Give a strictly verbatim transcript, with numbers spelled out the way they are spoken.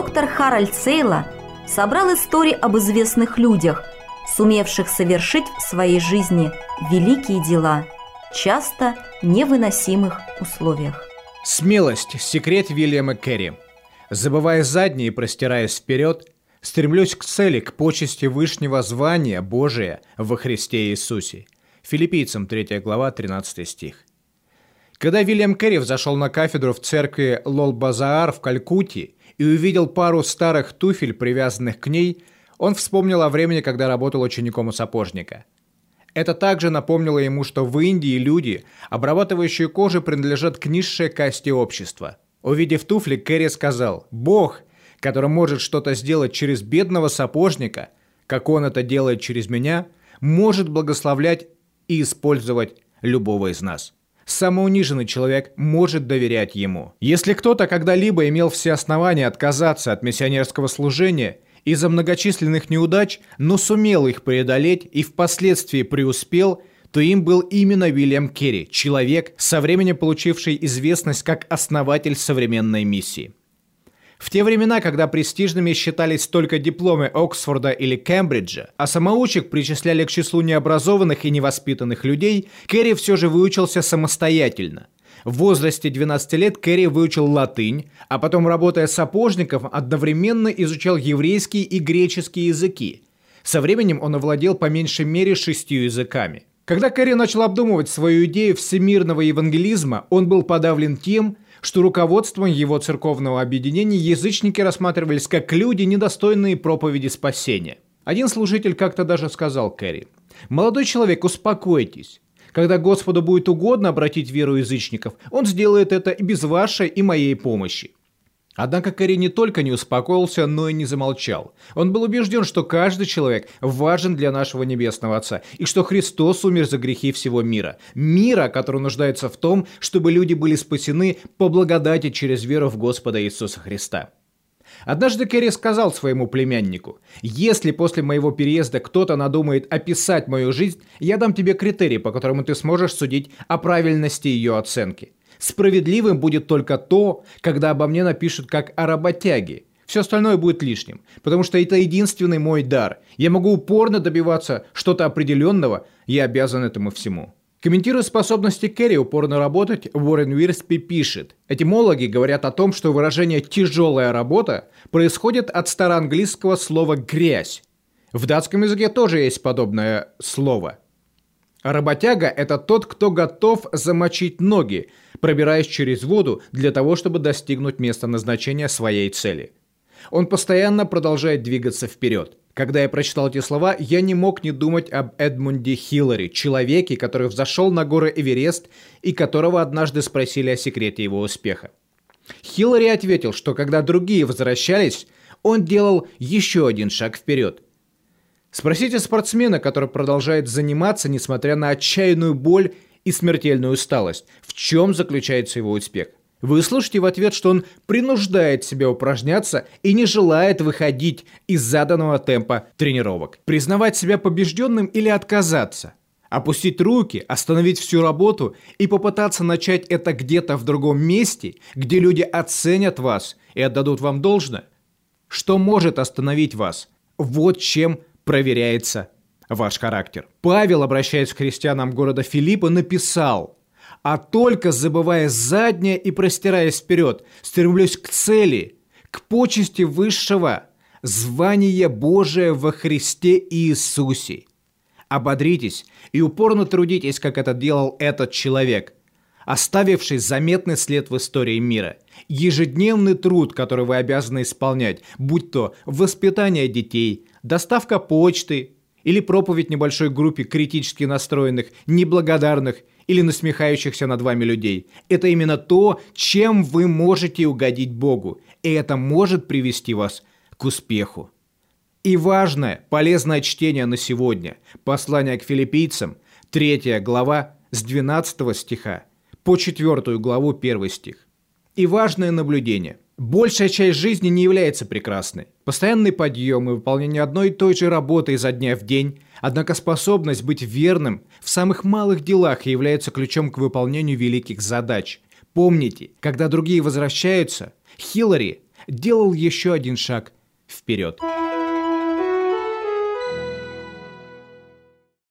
доктор Харальд Сейла собрал истории об известных людях, сумевших совершить в своей жизни великие дела, часто в невыносимых условиях. Смелость – секрет Вильяма Керри. Забывая заднее и простираясь вперед, стремлюсь к цели, к почести вышнего звания Божия во Христе Иисусе. Филиппийцам третья глава, тринадцатый стих. Когда Вильям Керри взошел на кафедру в церкви Лол-Базаар в Калькутте и увидел пару старых туфель, привязанных к ней, он вспомнил о времени, когда работал учеником у сапожника. Это также напомнило ему, что в Индии люди, обрабатывающие кожу, принадлежат к низшей касте общества. Увидев туфли, Керри сказал: «Бог, который может что-то сделать через бедного сапожника, как он это делает через меня, может благословлять и использовать любого из нас». Самоуниженный человек может доверять ему. Если кто-то когда-либо имел все основания отказаться от миссионерского служения из-за многочисленных неудач, но сумел их преодолеть и впоследствии преуспел, то им был именно Вильям Керри, человек, со временем получивший известность как основатель современной миссии. В те времена, когда престижными считались только дипломы Оксфорда или Кембриджа, а самоучек причисляли к числу необразованных и невоспитанных людей, Керри все же выучился самостоятельно. В возрасте двенадцати лет Керри выучил латынь, а потом, работая сапожником, одновременно изучал еврейский и греческий языки. Со временем он овладел по меньшей мере шестью языками. Когда Керри начал обдумывать свою идею всемирного евангелизма, он был подавлен тем, что руководством его церковного объединения язычники рассматривались как люди, недостойные проповеди спасения. Один служитель как-то даже сказал Керри: «Молодой человек, успокойтесь. Когда Господу будет угодно обратить веру язычников, Он сделает это и без вашей и моей помощи». Однако Керри не только не успокоился, но и не замолчал. Он был убежден, что каждый человек важен для нашего Небесного Отца, и что Христос умер за грехи всего мира. Мира, который нуждается в том, чтобы люди были спасены по благодати через веру в Господа Иисуса Христа. Однажды Керри сказал своему племяннику: «Если после моего переезда кто-то надумает описать мою жизнь, я дам тебе критерий, по которому ты сможешь судить о правильности ее оценки. Справедливым будет только то, когда обо мне напишут как о работяге. Все остальное будет лишним, потому что это единственный мой дар. Я могу упорно добиваться что-то определенного, я обязан этому всему». Комментируя способности Керри упорно работать, Уоррен Вирспи пишет: «Этимологи говорят о том, что выражение «тяжелая работа» происходит от староанглийского слова «грязь». В датском языке тоже есть подобное слово. Работяга – это тот, кто готов замочить ноги, пробираясь через воду для того, чтобы достигнуть места назначения своей цели. Он постоянно продолжает двигаться вперед. Когда я прочитал эти слова, я не мог не думать об Эдмунде Хиллари, человеке, который взошел на горы Эверест и которого однажды спросили о секрете его успеха. Хиллари ответил, что когда другие возвращались, он делал еще один шаг вперед. Спросите спортсмена, который продолжает заниматься, несмотря на отчаянную боль и смертельную усталость, в чем заключается его успех. Вы слышите в ответ, что он принуждает себя упражняться и не желает выходить из заданного темпа тренировок. Признавать себя побежденным или отказаться? Опустить руки, остановить всю работу и попытаться начать это где-то в другом месте, где люди оценят вас и отдадут вам должное? Что может остановить вас? Вот чем проверяется ваш характер. Павел, обращаясь к христианам города Филиппа, написал: «А только забывая заднее и простираясь вперед, стремлюсь к цели, к почести высшего звания Божия во Христе Иисусе». Ободритесь и упорно трудитесь, как это делал этот человек, оставивший заметный след в истории мира. Ежедневный труд, который вы обязаны исполнять, будь то воспитание детей, доставка почты или проповедь небольшой группе критически настроенных, неблагодарных или насмехающихся над вами людей. Это именно то, чем вы можете угодить Богу, и это может привести вас к успеху. И важное, полезное чтение на сегодня. Послание к филиппийцам, третья глава, с двенадцатого стиха по четвёртую главу, первый стих. И важное наблюдение. Большая часть жизни не является прекрасной. Постоянный подъем и выполнение одной и той же работы изо дня в день, однако способность быть верным в самых малых делах является ключом к выполнению великих задач. Помните, когда другие возвращаются, Хиллари делал еще один шаг вперед.